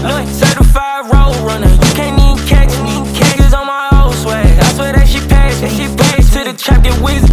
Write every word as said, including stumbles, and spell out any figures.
Look, certified road runner, you can't even catch me. Niggas on my old swag, I swear that she passed me. She passed to the trap, get whiz